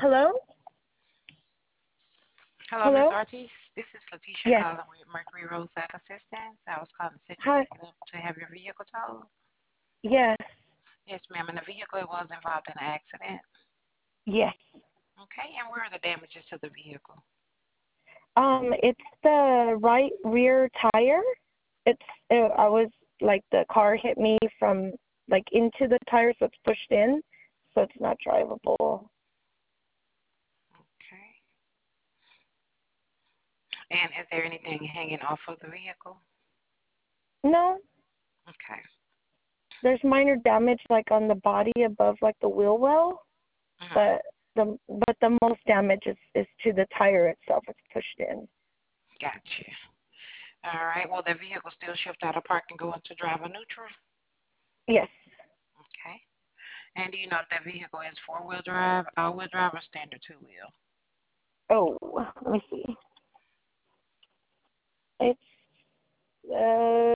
Hello? Hello, Miss Hello? Ortiz. This is Letitia Yes. calling with Mercury Roadside Assistance. I was calling to set you Hi. ticket up to have your vehicle towed. Yes. Yes, ma'am. And the vehicle was involved in an accident. Yes. Okay, and where are the damages to the vehicle? It's the right rear tire. I was like the car hit me from like into the tire, so it's pushed in, so it's not drivable. Okay. And is there anything hanging off of the vehicle? No, Okay. there's minor damage like on the body above like the wheel well, Hmm. but the most damage is to the tire itself. It's pushed in. Gotcha. All right. Will the vehicle still shift out of park and go into driver neutral? Yes. Okay. And do you know if that vehicle is four-wheel drive, all-wheel drive, or standard two-wheel? Oh, let me see. It's uh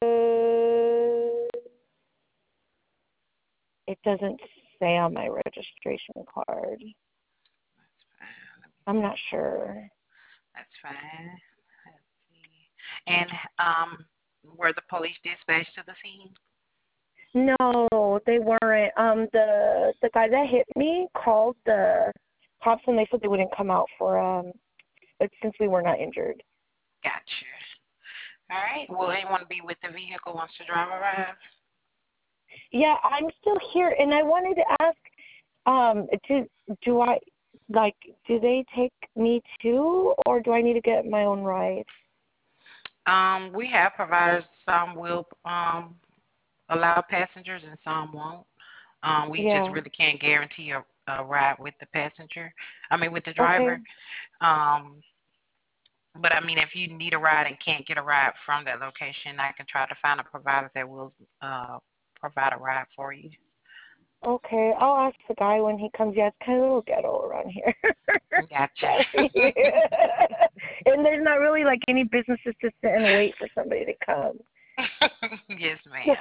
It doesn't say on my registration card. That's fine. Let me I'm not see. sure. That's fine. Let's see. And were the police dispatched to the scene? No, they weren't. The guy that hit me called the cops and they said they wouldn't come out for since we were not injured. Gotcha. All right. Will anyone be with the vehicle once the driver arrives? Yeah, I'm still here and I wanted to ask, do do I like do they take me too or do I need to get my own ride? We have providers. Some will allow passengers and some won't. We just Yeah. really can't guarantee a ride with the passenger. I mean, with the Okay. driver. Um, but I mean, if you need a ride and can't get a ride from that location, I can try to find a provider that will provide a ride for you. Okay, I'll ask the guy when he comes. Yeah, it's kind of a little ghetto around here. Gotcha. Sorry. And there's not really like any businesses to sit and wait for somebody to come. Yes, ma'am.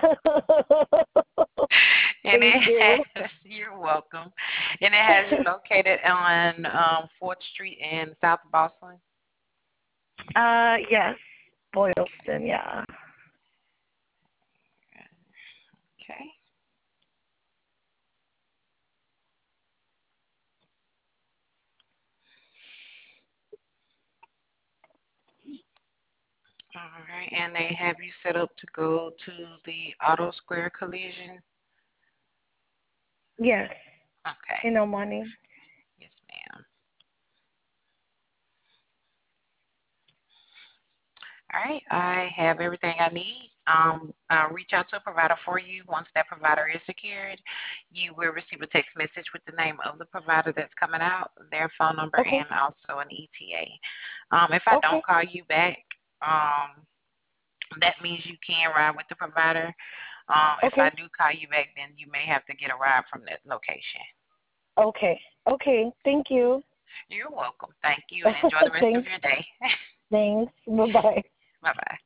And Thank you. you're welcome. And it has you located on 4th Street in South Boston. Yes, Okay. Boylston, yeah. Okay. All right. And they have you set up to go to the Auto Square Collision. Yes, Okay. in Omani. Yes, ma'am. All right, I have everything I need. I'll reach out to a provider for you. Once that provider is secured, you will receive a text message with the name of the provider that's coming out, their phone number, Okay, and also an ETA. If I don't okay, call you back, that means you can ride with the provider. If I okay, do call you back, then you may have to get a ride from that location. okay, okay. Thank you. You're welcome. Thank you, and enjoy the rest of Thanks, your day. thanks. Bye-bye. Bye bye.